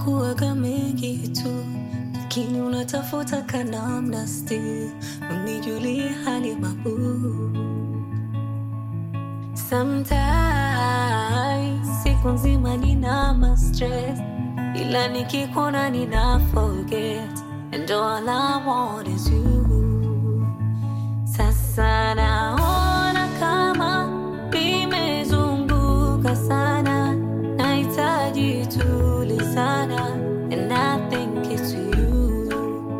yanakuwaga mengi tu, lakini unatafuta kanamna still unijulie hali mabuu. Sometimes siku nzima nina ma-stress, ila nikikuona nina forget, and all I want is you. Sasa naona kama nimezunguka sana, nahitaji tulizana, and I think it's you.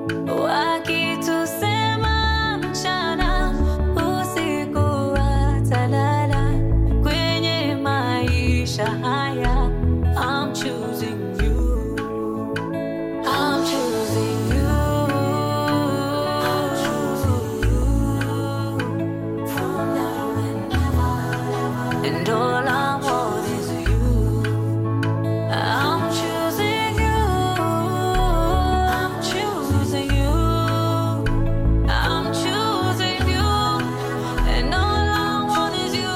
Wakitusema mchana usiku watalala, kwenye maisha haya I'm choosing you. I'm choosing you. I'm choosing you. From now and ever, and all I want is you. I'm choosing you. I'm choosing you. I'm choosing you. And all I want is you.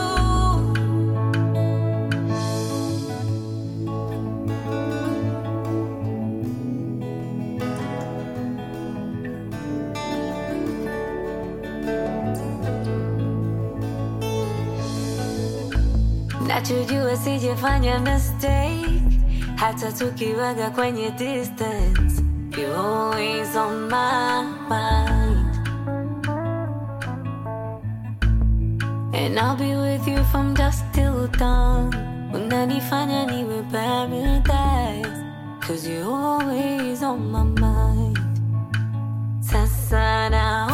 Nachojua sijafanya mistake, hata tukiwaga kwenye distance, you're always on my mind, and I'll be with you from dusk till dawn. Unanifanya niwe paradise, 'cause you're always on my mind. Sasa na